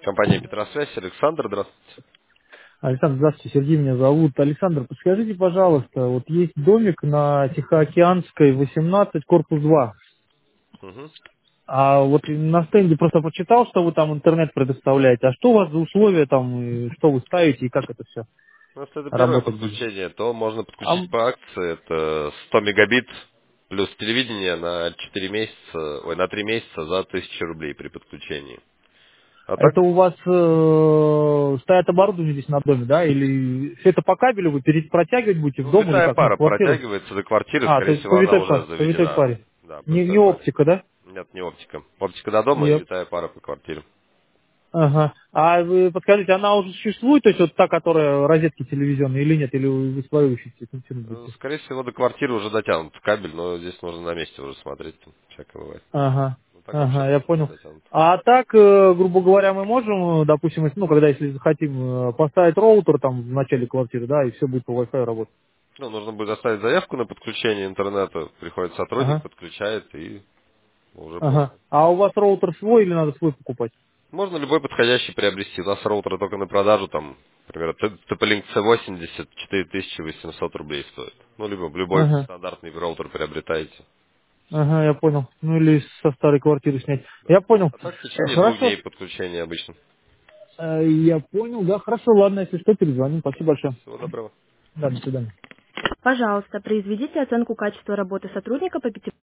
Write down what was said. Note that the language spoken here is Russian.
Компания Петросвязь, Александр, здравствуйте. Александр, здравствуйте, Сергей меня зовут. Александр, подскажите, пожалуйста, вот есть домик на Тихоокеанской, 18, корпус 2. Мгм. А вот на стенде просто прочитал, что вы там интернет предоставляете. А что у вас за условия там, и что вы ставите и как это все Ну, если это первое работать будет? подключение, то можно А, подключить по акции. Это 100 мегабит плюс телевидение на 4 месяца, на 3 месяца за 1000 рублей при подключении. А так, это у вас стоят оборудование здесь на доме, да? Или все это по кабелю вы протягивать будете в ну, дом или витая как? Ну, в пара квартиру? протягивается до квартиры, А, то скорее есть всего, она уже по витой заведена. паре. Да, по Не витой паре. оптика, да? Нет, не оптика. Оптика до дома и Я витая пара по квартире. Ага. А вы подскажите, она уже существует, то есть вот та, которая розетки телевизионные или нет, или вы свою ищете, тянуть будете? Скорее всего, до квартиры уже дотянут кабель, но здесь можно на месте уже смотреть. Там всякое бывает. Ага. Ну, так вообще Ага, я должно быть понял. дотянуто. А так, грубо говоря, мы можем, допустим, ну, когда если захотим, поставить роутер там в начале квартиры, да, и все будет по Wi-Fi работать. Ну, нужно будет оставить заявку на подключение интернета. Приходит сотрудник, Ага. подключает и уже Ага. можно. А у вас роутер свой или надо свой покупать? Можно любой подходящий приобрести. У нас роутер только на продажу, там, например, TP-Link C80 4800 рублей стоит. Ну, либо любой Ага. стандартный роутер приобретаете. Ага, я понял. Ну или со старой квартиры снять. Да. Я понял. А так в течение 2 дней Хорошо. подключения обычно. Я понял, да, хорошо, ладно, если что, перезвоним. Спасибо большое. Всего доброго. Да, до свидания. Пожалуйста, произведите оценку качества работы сотрудника по